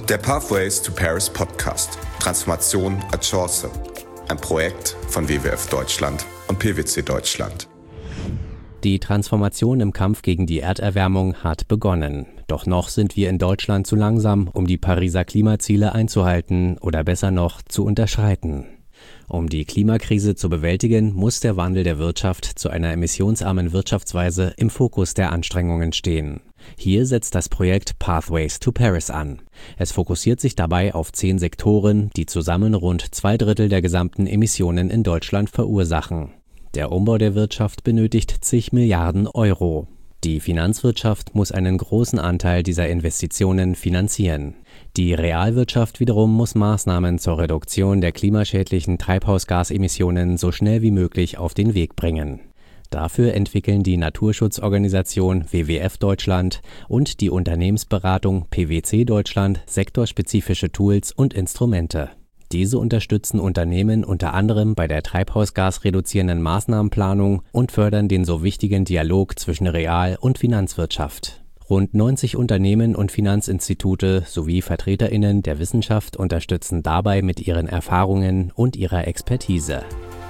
Der Pathways to Paris Podcast. Transformation als Chance. Ein Projekt von WWF Deutschland und PwC Deutschland. Die Transformation im Kampf gegen die Erderwärmung hat begonnen. Doch noch sind wir in Deutschland zu langsam, um die Pariser Klimaziele einzuhalten oder besser noch zu unterschreiten. Um die Klimakrise zu bewältigen, muss der Wandel der Wirtschaft zu einer emissionsarmen Wirtschaftsweise im Fokus der Anstrengungen stehen. Hier setzt das Projekt Pathways to Paris an. Es fokussiert sich dabei auf 10 Sektoren, die zusammen rund 2/3 der gesamten Emissionen in Deutschland verursachen. Der Umbau der Wirtschaft benötigt zig Milliarden Euro. Die Finanzwirtschaft muss einen großen Anteil dieser Investitionen finanzieren. Die Realwirtschaft wiederum muss Maßnahmen zur Reduktion der klimaschädlichen Treibhausgasemissionen so schnell wie möglich auf den Weg bringen. Dafür entwickeln die Naturschutzorganisation WWF Deutschland und die Unternehmensberatung PwC Deutschland sektorspezifische Tools und Instrumente. Diese unterstützen Unternehmen unter anderem bei der treibhausgasreduzierenden Maßnahmenplanung und fördern den so wichtigen Dialog zwischen Real- und Finanzwirtschaft. Rund 90 Unternehmen und Finanzinstitute sowie VertreterInnen der Wissenschaft unterstützen dabei mit ihren Erfahrungen und ihrer Expertise.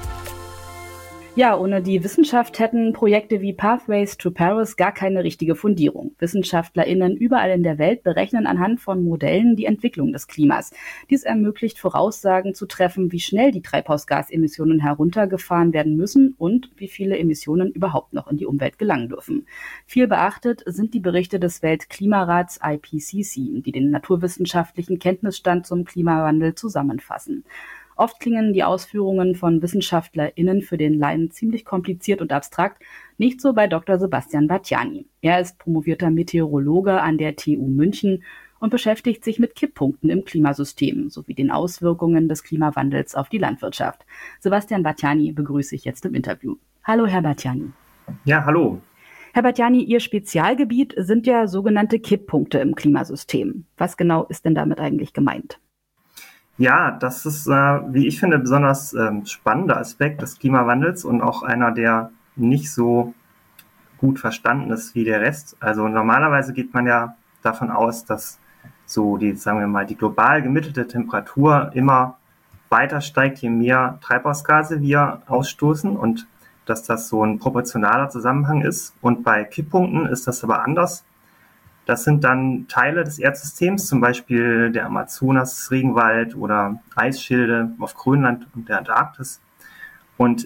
Ja, ohne die Wissenschaft hätten Projekte wie Pathways to Paris gar keine richtige Fundierung. WissenschaftlerInnen überall in der Welt berechnen anhand von Modellen die Entwicklung des Klimas. Dies ermöglicht, Voraussagen zu treffen, wie schnell die Treibhausgasemissionen heruntergefahren werden müssen und wie viele Emissionen überhaupt noch in die Umwelt gelangen dürfen. Viel beachtet sind die Berichte des Weltklimarats IPCC, die den naturwissenschaftlichen Kenntnisstand zum Klimawandel zusammenfassen. Oft klingen die Ausführungen von WissenschaftlerInnen für den Laien ziemlich kompliziert und abstrakt, nicht so bei Dr. Sebastian Battiani. Er ist promovierter Meteorologe an der TU München und beschäftigt sich mit Kipppunkten im Klimasystem sowie den Auswirkungen des Klimawandels auf die Landwirtschaft. Sebastian Battiani begrüße ich jetzt im Interview. Hallo, Herr Battiani. Ja, hallo. Herr Battiani, Ihr Spezialgebiet sind ja sogenannte Kipppunkte im Klimasystem. Was genau ist denn damit eigentlich gemeint? Ja, das ist, wie ich finde, besonders spannender Aspekt des Klimawandels und auch einer, der nicht so gut verstanden ist wie der Rest. Also normalerweise geht man ja davon aus, dass so die, sagen wir mal, die global gemittelte Temperatur immer weiter steigt, je mehr Treibhausgase wir ausstoßen und dass das so ein proportionaler Zusammenhang ist. Und bei Kipppunkten ist das aber anders. Das sind dann Teile des Erdsystems, zum Beispiel der Amazonas-Regenwald oder Eisschilde auf Grönland und der Antarktis. Und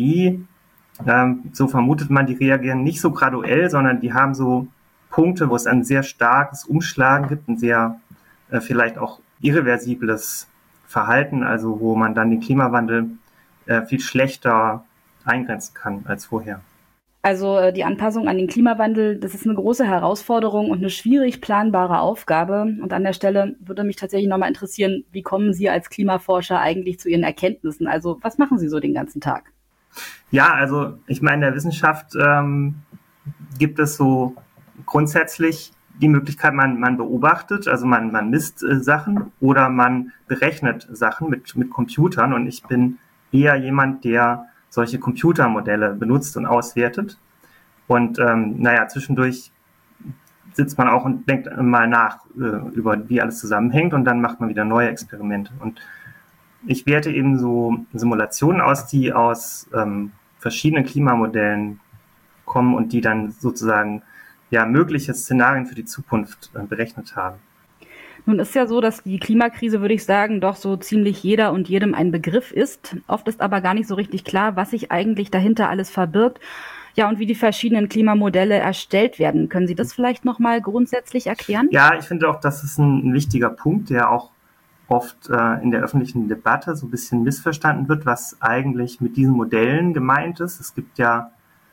so vermutet man, die reagieren nicht so graduell, sondern die haben so Punkte, wo es ein sehr starkes Umschlagen gibt, ein sehr vielleicht auch irreversibles Verhalten, also wo man dann den Klimawandel viel schlechter eingrenzen kann als vorher. Also die Anpassung an den Klimawandel, das ist eine große Herausforderung und eine schwierig planbare Aufgabe. Und an der Stelle würde mich tatsächlich nochmal interessieren, wie kommen Sie als Klimaforscher eigentlich zu Ihren Erkenntnissen? Also was machen Sie so den ganzen Tag? Ja, also ich meine, in der Wissenschaft gibt es so grundsätzlich die Möglichkeit, man beobachtet, also man misst Sachen oder man berechnet Sachen mit Computern. Und ich bin eher jemand, der solche Computermodelle benutzt und auswertet. Und zwischendurch sitzt man auch und denkt mal nach über wie alles zusammenhängt und dann macht man wieder neue Experimente. Und ich werte eben so Simulationen aus, die aus verschiedenen Klimamodellen kommen und die dann sozusagen mögliche Szenarien für die Zukunft berechnet haben. Nun ist ja so, dass die Klimakrise, würde ich sagen, doch so ziemlich jeder und jedem ein Begriff ist. Oft ist aber gar nicht so richtig klar, was sich eigentlich dahinter alles verbirgt. Ja, und wie die verschiedenen Klimamodelle erstellt werden. Können Sie das vielleicht nochmal grundsätzlich erklären? Ja, ich finde auch, das ist ein wichtiger Punkt, der auch oft in der öffentlichen Debatte so ein bisschen missverstanden wird, was eigentlich mit diesen Modellen gemeint ist. Es gibt ja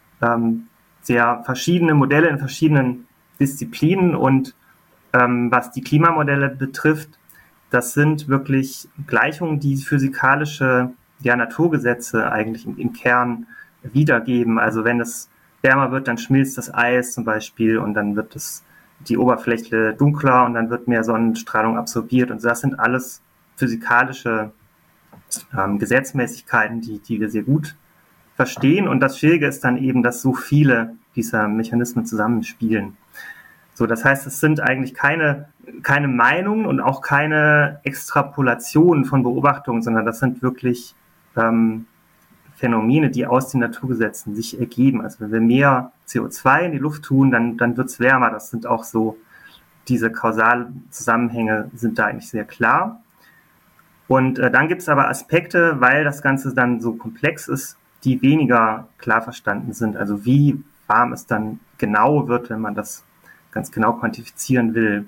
sehr verschiedene Modelle in verschiedenen Disziplinen und was die Klimamodelle betrifft, das sind wirklich Gleichungen, die physikalische Naturgesetze eigentlich im Kern wiedergeben. Also wenn es wärmer wird, dann schmilzt das Eis zum Beispiel und dann wird die Oberfläche dunkler und dann wird mehr Sonnenstrahlung absorbiert. Und das sind alles physikalische Gesetzmäßigkeiten, die wir sehr gut verstehen. Und das Schwierige ist dann eben, dass so viele dieser Mechanismen zusammenspielen. So, das heißt, es sind eigentlich keine Meinungen und auch keine Extrapolationen von Beobachtungen, sondern das sind wirklich Phänomene, die aus den Naturgesetzen sich ergeben. Also wenn wir mehr CO2 in die Luft tun, dann wird es wärmer. Das sind auch so, diese kausalen Zusammenhänge sind da eigentlich sehr klar. Und dann gibt es aber Aspekte, weil das Ganze dann so komplex ist, die weniger klar verstanden sind. Also wie warm es dann genau wird, wenn man das ganz genau quantifizieren will.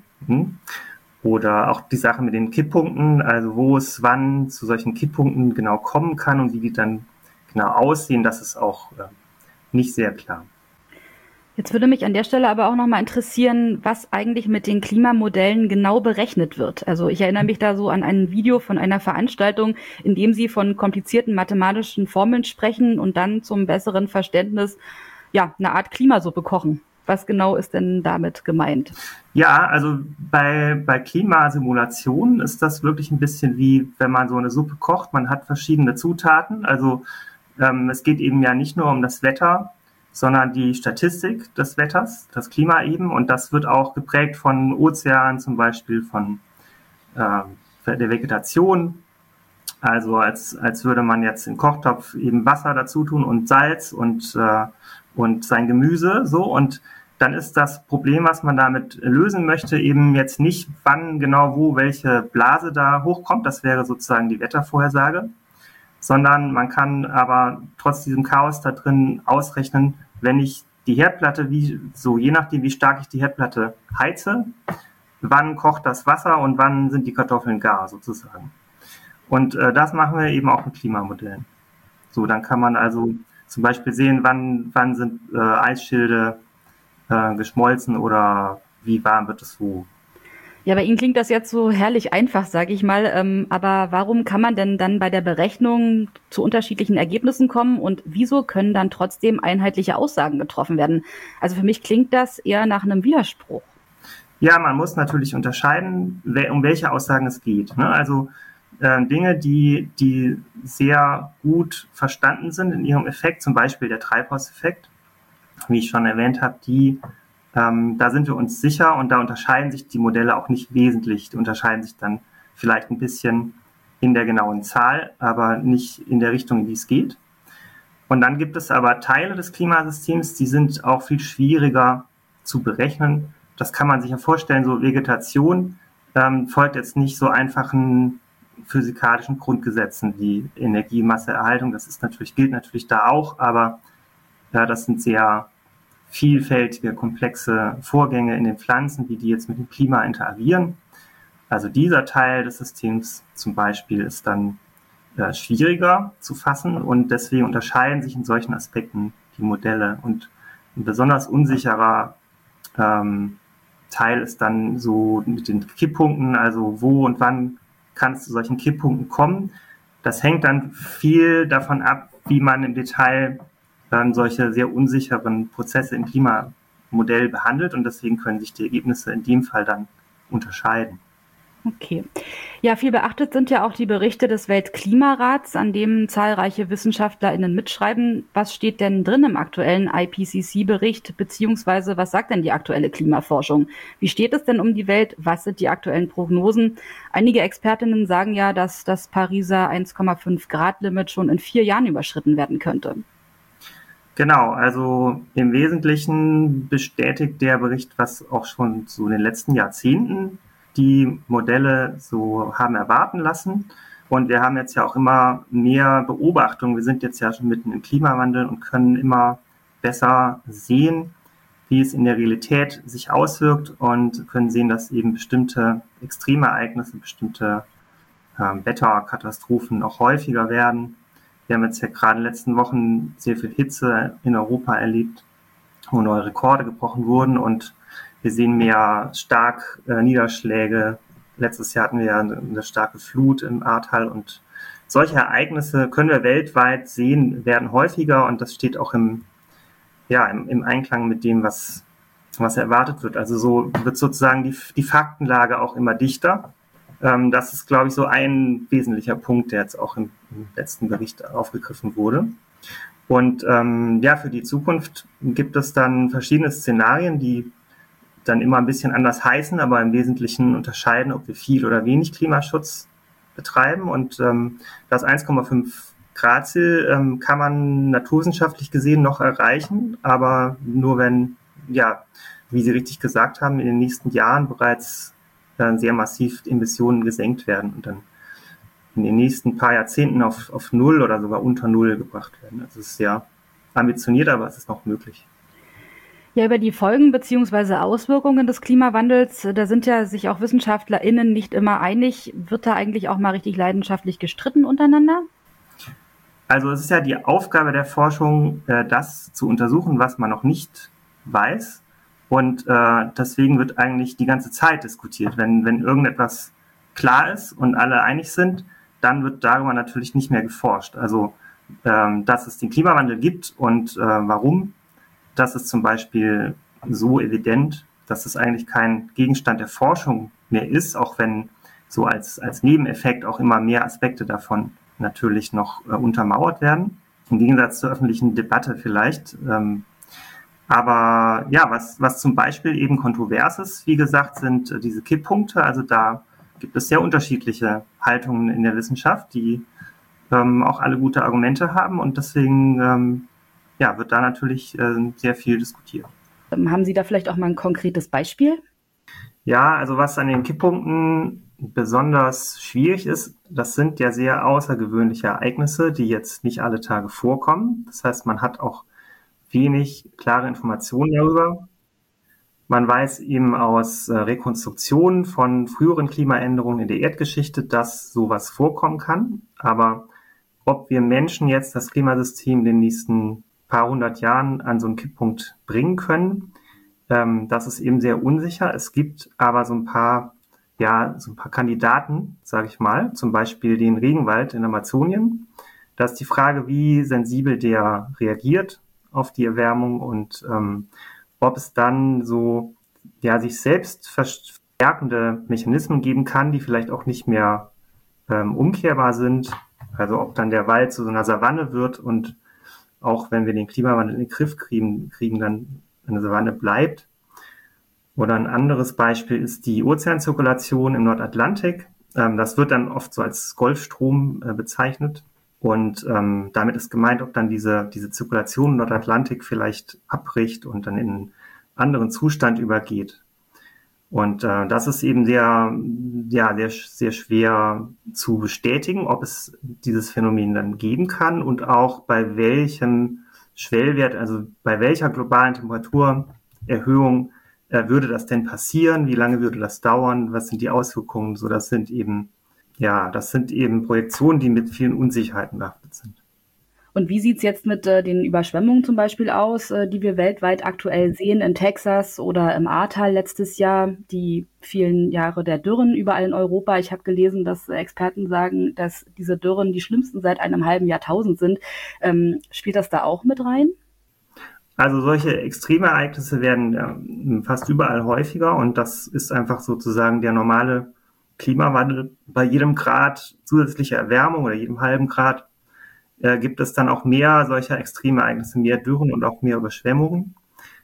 Oder auch die Sache mit den Kipppunkten, also wo es wann zu solchen Kipppunkten genau kommen kann und wie die dann genau aussehen, das ist auch nicht sehr klar. Jetzt würde mich an der Stelle aber auch nochmal interessieren, was eigentlich mit den Klimamodellen genau berechnet wird. Also ich erinnere mich da so an ein Video von einer Veranstaltung, in dem Sie von komplizierten mathematischen Formeln sprechen und dann zum besseren Verständnis eine Art Klimasuppe kochen. Was genau ist denn damit gemeint? Ja, also bei Klimasimulationen ist das wirklich ein bisschen wie, wenn man so eine Suppe kocht. Man hat verschiedene Zutaten. Also es geht eben ja nicht nur um das Wetter, sondern die Statistik des Wetters, das Klima eben. Und das wird auch geprägt von Ozeanen, zum Beispiel von der Vegetation. Also als würde man jetzt im Kochtopf eben Wasser dazu tun und Salz und sein Gemüse, so. Und dann ist das Problem, was man damit lösen möchte, eben jetzt nicht, wann genau wo welche Blase da hochkommt. Das wäre sozusagen die Wettervorhersage. Sondern man kann aber trotz diesem Chaos da drin ausrechnen, wenn ich die Herdplatte, je nachdem, wie stark ich die Herdplatte heize, wann kocht das Wasser und wann sind die Kartoffeln gar, sozusagen. Und das machen wir eben auch mit Klimamodellen. So, dann kann man also zum Beispiel sehen, wann sind Eisschilde geschmolzen oder wie warm wird es wo. Ja, bei Ihnen klingt das jetzt so herrlich einfach, sage ich mal. Aber warum kann man denn dann bei der Berechnung zu unterschiedlichen Ergebnissen kommen und wieso können dann trotzdem einheitliche Aussagen getroffen werden? Also für mich klingt das eher nach einem Widerspruch. Ja, man muss natürlich unterscheiden, um welche Aussagen es geht. Ne? Also Dinge, die sehr gut verstanden sind in ihrem Effekt, zum Beispiel der Treibhauseffekt, wie ich schon erwähnt habe, da sind wir uns sicher und da unterscheiden sich die Modelle auch nicht wesentlich. Die unterscheiden sich dann vielleicht ein bisschen in der genauen Zahl, aber nicht in der Richtung, in die es geht. Und dann gibt es aber Teile des Klimasystems, die sind auch viel schwieriger zu berechnen. Das kann man sich ja vorstellen, so Vegetation folgt jetzt nicht so einfachen physikalischen Grundgesetzen wie Energie, Masse, Erhaltung. Das gilt natürlich da auch, aber das sind sehr vielfältige, komplexe Vorgänge in den Pflanzen, wie die jetzt mit dem Klima interagieren. Also dieser Teil des Systems zum Beispiel ist dann schwieriger zu fassen und deswegen unterscheiden sich in solchen Aspekten die Modelle. Und ein besonders unsicherer Teil ist dann so mit den Kipppunkten, also wo und wann kann es zu solchen Kipppunkten kommen. Das hängt dann viel davon ab, wie man im Detail dann solche sehr unsicheren Prozesse im Klimamodell behandelt und deswegen können sich die Ergebnisse in dem Fall dann unterscheiden. Okay. Ja, viel beachtet sind ja auch die Berichte des Weltklimarats, an dem zahlreiche WissenschaftlerInnen mitschreiben. Was steht denn drin im aktuellen IPCC-Bericht, beziehungsweise was sagt denn die aktuelle Klimaforschung? Wie steht es denn um die Welt? Was sind die aktuellen Prognosen? Einige Expertinnen sagen ja, dass das Pariser 1,5-Grad-Limit schon in 4 Jahren überschritten werden könnte. Genau, also im Wesentlichen bestätigt der Bericht, was auch schon so in den letzten Jahrzehnten die Modelle so haben erwarten lassen. Und wir haben jetzt ja auch immer mehr Beobachtungen. Wir sind jetzt ja schon mitten im Klimawandel und können immer besser sehen, wie es in der Realität sich auswirkt und können sehen, dass eben bestimmte Extremereignisse, bestimmte Wetterkatastrophen auch häufiger werden. Wir haben jetzt ja gerade in den letzten Wochen sehr viel Hitze in Europa erlebt, wo neue Rekorde gebrochen wurden und wir sehen mehr Starkniederschläge. Letztes Jahr hatten wir ja eine starke Flut im Ahrtal und solche Ereignisse können wir weltweit sehen, werden häufiger und das steht auch im Einklang mit dem, was erwartet wird. Also so wird sozusagen die Faktenlage auch immer dichter. Das ist, glaube ich, so ein wesentlicher Punkt, der jetzt auch im letzten Bericht aufgegriffen wurde. Und für die Zukunft gibt es dann verschiedene Szenarien, die dann immer ein bisschen anders heißen, aber im Wesentlichen unterscheiden, ob wir viel oder wenig Klimaschutz betreiben. Und das 1,5 Grad Ziel kann man naturwissenschaftlich gesehen noch erreichen, aber nur wenn, ja, wie Sie richtig gesagt haben, in den nächsten Jahren bereits sehr massiv Emissionen gesenkt werden und dann in den nächsten paar Jahrzehnten auf Null oder sogar unter Null gebracht werden. Also es ist sehr ambitioniert, aber es ist noch möglich. Ja, über die Folgen bzw. Auswirkungen des Klimawandels, da sind ja sich auch WissenschaftlerInnen nicht immer einig. Wird da eigentlich auch mal richtig leidenschaftlich gestritten untereinander? Also es ist ja die Aufgabe der Forschung, das zu untersuchen, was man noch nicht weiß. Und deswegen wird eigentlich die ganze Zeit diskutiert. Wenn irgendetwas klar ist und alle einig sind, dann wird darüber natürlich nicht mehr geforscht. Also dass es den Klimawandel gibt und warum, das ist zum Beispiel so evident, dass es eigentlich kein Gegenstand der Forschung mehr ist, auch wenn so als Nebeneffekt auch immer mehr Aspekte davon natürlich noch untermauert werden, im Gegensatz zur öffentlichen Debatte vielleicht. Aber ja, was zum Beispiel eben kontrovers ist, wie gesagt, sind diese Kipppunkte. Also da gibt es sehr unterschiedliche Haltungen in der Wissenschaft, die auch alle gute Argumente haben und deswegen ja, wird da natürlich sehr viel diskutiert. Haben Sie da vielleicht auch mal ein konkretes Beispiel? Ja, also was an den Kipppunkten besonders schwierig ist, das sind ja sehr außergewöhnliche Ereignisse, die jetzt nicht alle Tage vorkommen. Das heißt, man hat auch wenig klare Informationen darüber. Man weiß eben aus Rekonstruktionen von früheren Klimaänderungen in der Erdgeschichte, dass sowas vorkommen kann. Aber ob wir Menschen jetzt das Klimasystem in den nächsten paar hundert Jahren an so einen Kipppunkt bringen können, das ist eben sehr unsicher. Es gibt aber so ein paar Kandidaten, sage ich mal, zum Beispiel den Regenwald in Amazonien. Da ist die Frage, wie sensibel der reagiert auf die Erwärmung und ob es dann so sich selbst verstärkende Mechanismen geben kann, die vielleicht auch nicht mehr umkehrbar sind. Also ob dann der Wald zu so einer Savanne wird und auch wenn wir den Klimawandel in den Griff kriegen dann eine Savanne bleibt. Oder ein anderes Beispiel ist die Ozeanzirkulation im Nordatlantik. Das wird dann oft so als Golfstrom bezeichnet. Und damit ist gemeint, ob dann diese Zirkulation im Nordatlantik vielleicht abbricht und dann in einen anderen Zustand übergeht. Und das ist eben sehr schwer zu bestätigen, ob es dieses Phänomen dann geben kann und auch bei welchem Schwellwert, also bei welcher globalen Temperaturerhöhung würde das denn passieren? Wie lange würde das dauern? Was sind die Auswirkungen? So, das sind eben Projektionen, die mit vielen Unsicherheiten behaftet sind. Und wie sieht's jetzt mit den Überschwemmungen zum Beispiel aus, die wir weltweit aktuell sehen in Texas oder im Ahrtal letztes Jahr, die vielen Jahre der Dürren überall in Europa? Ich habe gelesen, dass Experten sagen, dass diese Dürren die schlimmsten seit einem halben Jahrtausend sind. Spielt das da auch mit rein? Also solche Extremereignisse werden fast überall häufiger und das ist einfach sozusagen der normale Klimawandel. Bei jedem Grad zusätzliche Erwärmung oder jedem halben Grad gibt es dann auch mehr solcher Extremereignisse, mehr Dürren und auch mehr Überschwemmungen.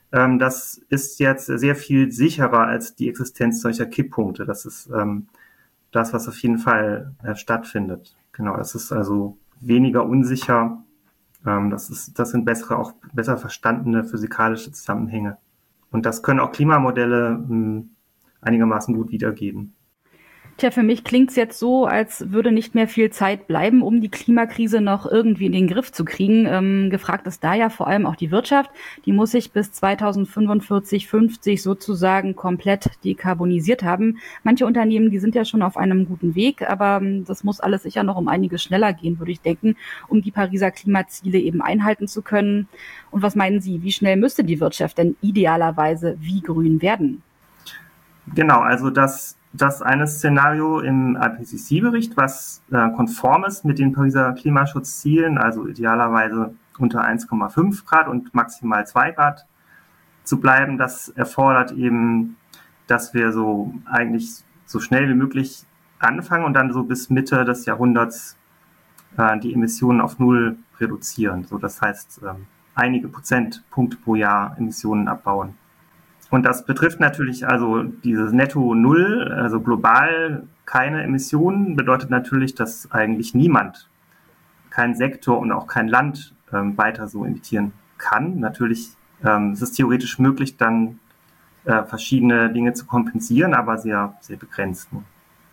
Das ist jetzt sehr viel sicherer als die Existenz solcher Kipppunkte. Das ist das, was auf jeden Fall stattfindet. Genau, das ist also weniger unsicher. Das sind besser verstandene physikalische Zusammenhänge. Und das können auch Klimamodelle einigermaßen gut wiedergeben. Tja, für mich klingt's jetzt so, als würde nicht mehr viel Zeit bleiben, um die Klimakrise noch irgendwie in den Griff zu kriegen. Gefragt ist da ja vor allem auch die Wirtschaft. Die muss sich bis 2045, 50 sozusagen komplett dekarbonisiert haben. Manche Unternehmen, die sind ja schon auf einem guten Weg, aber das muss alles sicher noch um einiges schneller gehen, würde ich denken, um die Pariser Klimaziele eben einhalten zu können. Und was meinen Sie, wie schnell müsste die Wirtschaft denn idealerweise wie grün werden? Genau, also das eine Szenario im IPCC-Bericht, was konform ist mit den Pariser Klimaschutzzielen, also idealerweise unter 1,5 Grad und maximal 2 Grad zu bleiben, das erfordert eben, dass wir so eigentlich so schnell wie möglich anfangen und dann so bis Mitte des Jahrhunderts die Emissionen auf Null reduzieren. So, das heißt, einige Prozentpunkte pro Jahr Emissionen abbauen. Und das betrifft natürlich also dieses Netto Null, also global keine Emissionen, bedeutet natürlich, dass eigentlich niemand, kein Sektor und auch kein Land weiter so emittieren kann. Natürlich ist es theoretisch möglich, dann verschiedene Dinge zu kompensieren, aber sehr, sehr begrenzt. Ne?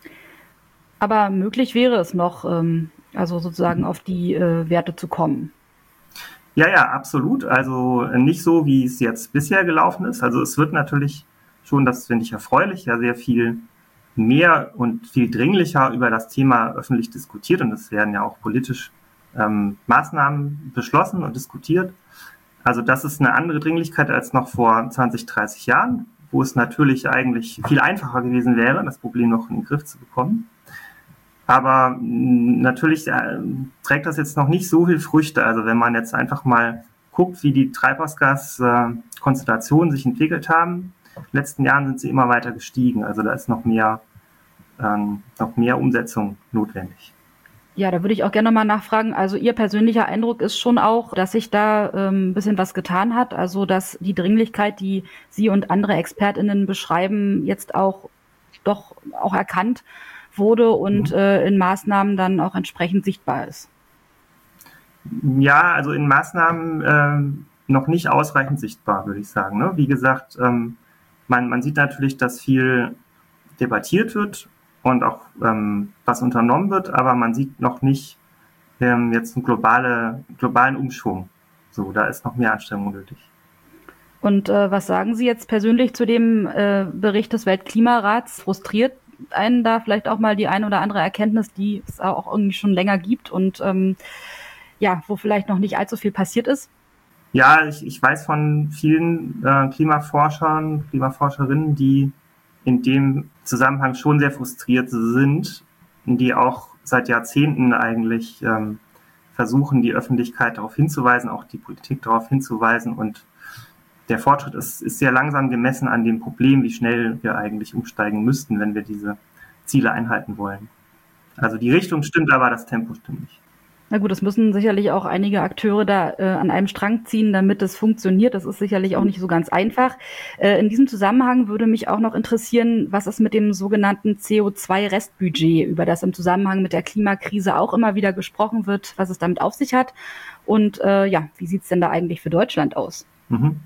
Aber möglich wäre es noch, also sozusagen auf die Werte zu kommen. Ja, ja, absolut. Also nicht so, wie es jetzt bisher gelaufen ist. Also es wird natürlich schon, das finde ich erfreulich, ja sehr viel mehr und viel dringlicher über das Thema öffentlich diskutiert. Und es werden ja auch politisch Maßnahmen beschlossen und diskutiert. Also das ist eine andere Dringlichkeit als noch vor 20, 30 Jahren, wo es natürlich eigentlich viel einfacher gewesen wäre, das Problem noch in den Griff zu bekommen. Aber natürlich trägt das jetzt noch nicht so viel Früchte. Also wenn man jetzt einfach mal guckt, wie die Treibhausgaskonzentrationen sich entwickelt haben, in den letzten Jahren sind sie immer weiter gestiegen. Also da ist noch mehr Umsetzung notwendig. Ja, da würde ich auch gerne nochmal nachfragen. Also Ihr persönlicher Eindruck ist schon auch, dass sich da ein bisschen was getan hat. Also dass die Dringlichkeit, die Sie und andere ExpertInnen beschreiben, jetzt auch doch auch erkannt wurde und in Maßnahmen dann auch entsprechend sichtbar ist. Ja, also in Maßnahmen noch nicht ausreichend sichtbar, würde ich sagen. Ne? Wie gesagt, man sieht natürlich, dass viel debattiert wird und auch was unternommen wird, aber man sieht noch nicht jetzt einen globalen Umschwung. So, da ist noch mehr Anstrengung nötig. Und was sagen Sie jetzt persönlich zu dem Bericht des Weltklimarats? Frustriert einen da vielleicht auch mal die eine oder andere Erkenntnis, die es auch irgendwie schon länger gibt und wo vielleicht noch nicht allzu viel passiert ist? Ja, ich weiß von vielen Klimaforscherinnen, die in dem Zusammenhang schon sehr frustriert sind, die auch seit Jahrzehnten eigentlich versuchen, die Öffentlichkeit darauf hinzuweisen, auch die Politik darauf hinzuweisen. Und der Fortschritt ist sehr langsam gemessen an dem Problem, wie schnell wir eigentlich umsteigen müssten, wenn wir diese Ziele einhalten wollen. Also die Richtung stimmt, aber das Tempo stimmt nicht. Na gut, es müssen sicherlich auch einige Akteure da an einem Strang ziehen, damit es funktioniert. Das ist sicherlich auch nicht so ganz einfach. In diesem Zusammenhang würde mich auch noch interessieren, was ist mit dem sogenannten CO2-Restbudget, über das im Zusammenhang mit der Klimakrise auch immer wieder gesprochen wird, was es damit auf sich hat. Und wie sieht es denn da eigentlich für Deutschland aus? Mhm.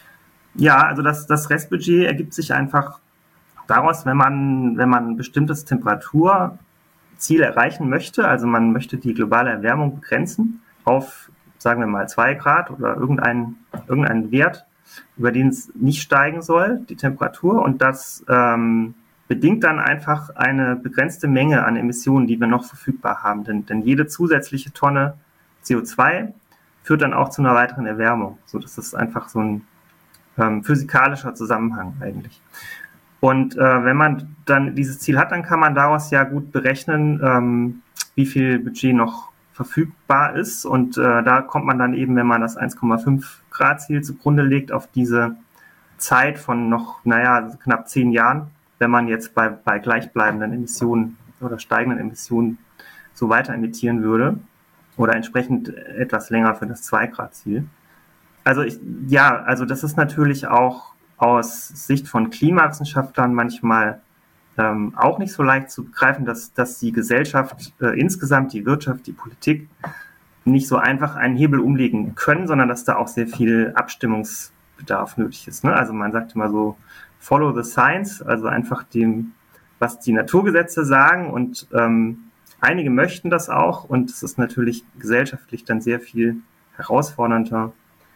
Ja, also das Restbudget ergibt sich einfach daraus, wenn man ein bestimmtes Temperaturziel erreichen möchte, also man möchte die globale Erwärmung begrenzen auf, sagen wir mal, 2 Grad oder irgendeinen Wert, über den es nicht steigen soll, die Temperatur. Und das bedingt dann einfach eine begrenzte Menge an Emissionen, die wir noch verfügbar haben. Denn jede zusätzliche Tonne CO2 führt dann auch zu einer weiteren Erwärmung. So, das ist einfach so ein physikalischer Zusammenhang eigentlich. Und wenn man dann dieses Ziel hat, dann kann man daraus ja gut berechnen, wie viel Budget noch verfügbar ist. Und da kommt man dann eben, wenn man das 1,5 Grad Ziel zugrunde legt, auf diese Zeit von noch, knapp 10 Jahren, wenn man jetzt bei gleichbleibenden Emissionen oder steigenden Emissionen so weiter emittieren würde oder entsprechend etwas länger für das 2 Grad Ziel. Also das ist natürlich auch aus Sicht von Klimawissenschaftlern manchmal auch nicht so leicht zu begreifen, dass die Gesellschaft insgesamt, die Wirtschaft, die Politik nicht so einfach einen Hebel umlegen können, sondern dass da auch sehr viel Abstimmungsbedarf nötig ist. Ne? Also man sagt immer so, follow the science, also einfach dem, was die Naturgesetze sagen, und einige möchten das auch, und es ist natürlich gesellschaftlich dann sehr viel herausfordernder,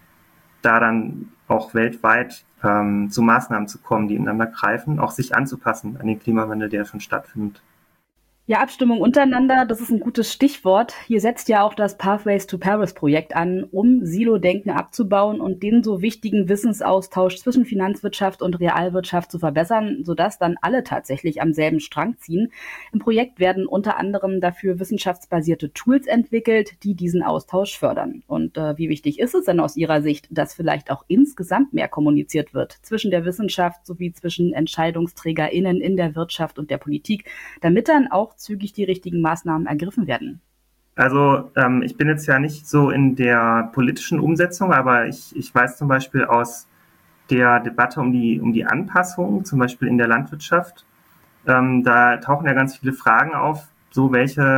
da dann auch weltweit zu Maßnahmen zu kommen, die ineinander greifen, auch sich anzupassen an den Klimawandel, der schon stattfindet. Ja, Abstimmung untereinander, das ist ein gutes Stichwort. Hier setzt ja auch das Pathways to Paris Projekt an, um Silo-Denken abzubauen und den so wichtigen Wissensaustausch zwischen Finanzwirtschaft und Realwirtschaft zu verbessern, sodass dann alle tatsächlich am selben Strang ziehen. Im Projekt werden unter anderem dafür wissenschaftsbasierte Tools entwickelt, die diesen Austausch fördern. Und wie wichtig ist es denn aus Ihrer Sicht, dass vielleicht auch insgesamt mehr kommuniziert wird zwischen der Wissenschaft sowie zwischen EntscheidungsträgerInnen in der Wirtschaft und der Politik, damit dann auch zügig die richtigen Maßnahmen ergriffen werden? Also ich bin jetzt ja nicht so in der politischen Umsetzung, aber ich weiß zum Beispiel aus der Debatte um die Anpassung, zum Beispiel in der Landwirtschaft. Da tauchen ja ganz viele Fragen auf, so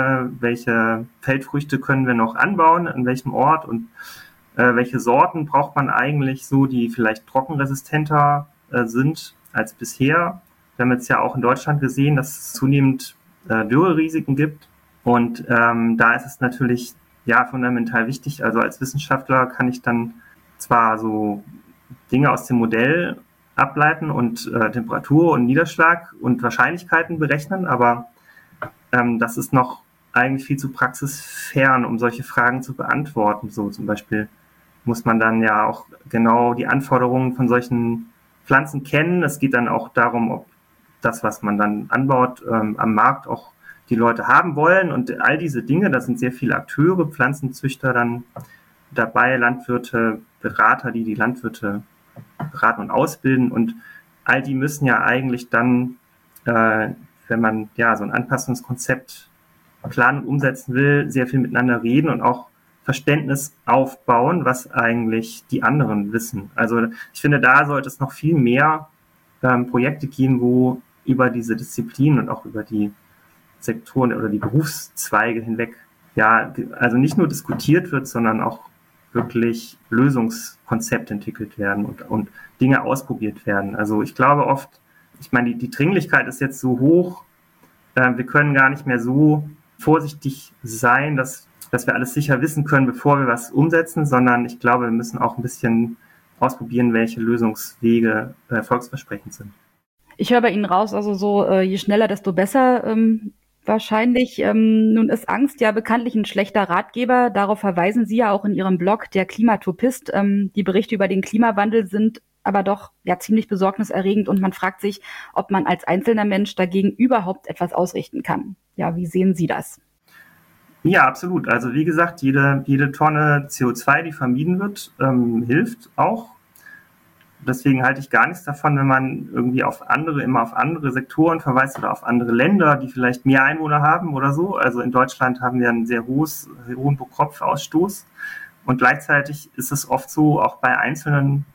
welche Feldfrüchte können wir noch anbauen, an welchem Ort und welche Sorten braucht man eigentlich so, die vielleicht trockenresistenter sind als bisher. Wir haben jetzt ja auch in Deutschland gesehen, dass es zunehmend Dürrerisiken gibt. Und da ist es natürlich fundamental wichtig. Also als Wissenschaftler kann ich dann zwar so Dinge aus dem Modell ableiten und Temperatur und Niederschlag und Wahrscheinlichkeiten berechnen, aber das ist noch eigentlich viel zu praxisfern, um solche Fragen zu beantworten. So zum Beispiel muss man dann ja auch genau die Anforderungen von solchen Pflanzen kennen. Es geht dann auch darum, ob das, was man dann anbaut, am Markt auch die Leute haben wollen. Und all diese Dinge, da sind sehr viele Akteure, Pflanzenzüchter dann dabei, Landwirte, Berater, die Landwirte beraten und ausbilden. Und all die müssen ja eigentlich dann, wenn man so ein Anpassungskonzept planen und umsetzen will, sehr viel miteinander reden und auch Verständnis aufbauen, was eigentlich die anderen wissen. Also ich finde, da sollte es noch viel mehr Projekte geben, wo über diese Disziplinen und auch über die Sektoren oder die Berufszweige hinweg also nicht nur diskutiert wird, sondern auch wirklich Lösungskonzepte entwickelt werden und Dinge ausprobiert werden. Also ich glaube oft, die Dringlichkeit ist jetzt so hoch, wir können gar nicht mehr so vorsichtig sein, dass wir alles sicher wissen können, bevor wir was umsetzen, sondern ich glaube, wir müssen auch ein bisschen ausprobieren, welche Lösungswege erfolgsversprechend sind. Ich höre bei Ihnen raus, also so je schneller, desto besser wahrscheinlich. Nun ist Angst ja bekanntlich ein schlechter Ratgeber. Darauf verweisen Sie ja auch in Ihrem Blog, der Klimatopist. Die Berichte über den Klimawandel sind aber doch ziemlich besorgniserregend und man fragt sich, ob man als einzelner Mensch dagegen überhaupt etwas ausrichten kann. Ja, wie sehen Sie das? Ja, absolut. Also wie gesagt, jede Tonne CO2, die vermieden wird, hilft auch. Deswegen halte ich gar nichts davon, wenn man irgendwie immer auf andere Sektoren verweist oder auf andere Länder, die vielleicht mehr Einwohner haben oder so. Also in Deutschland haben wir einen sehr hohen Pro-Kopf-Ausstoß. Und gleichzeitig ist es oft so, auch bei Einzelnen,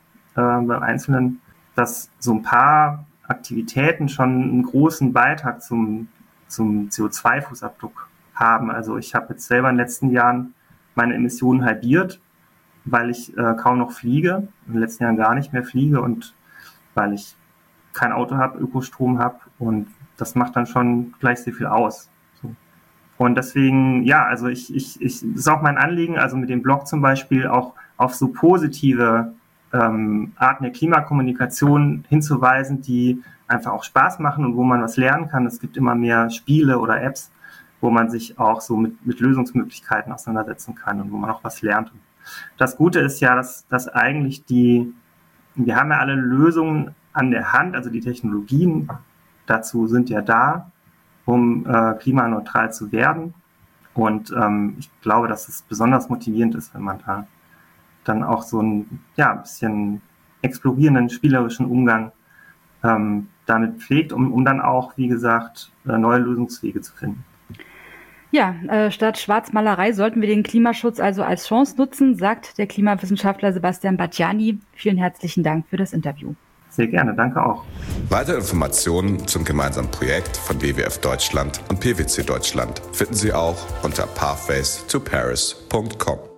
dass so ein paar Aktivitäten schon einen großen Beitrag zum CO2-Fußabdruck haben. Also ich habe jetzt selber in den letzten Jahren meine Emissionen halbiert, weil ich kaum noch fliege, in den letzten Jahren gar nicht mehr fliege und weil ich kein Auto habe, Ökostrom habe und das macht dann schon gleich sehr viel aus. So. Und deswegen, also das ist auch mein Anliegen, also mit dem Blog zum Beispiel auch auf so positive Arten der Klimakommunikation hinzuweisen, die einfach auch Spaß machen und wo man was lernen kann. Es gibt immer mehr Spiele oder Apps, wo man sich auch so mit Lösungsmöglichkeiten auseinandersetzen kann und wo man auch was lernt. Das Gute ist ja, dass eigentlich wir haben ja alle Lösungen an der Hand, also die Technologien dazu sind ja da, um klimaneutral zu werden. Und ich glaube, dass es besonders motivierend ist, wenn man da dann auch so ein bisschen explorierenden, spielerischen Umgang damit pflegt, um dann auch, wie gesagt, neue Lösungswege zu finden. Ja, statt Schwarzmalerei sollten wir den Klimaschutz also als Chance nutzen, sagt der Klimawissenschaftler Sebastian Battiani. Vielen herzlichen Dank für das Interview. Sehr gerne, danke auch. Weitere Informationen zum gemeinsamen Projekt von WWF Deutschland und PwC Deutschland finden Sie auch unter pathways2paris.com.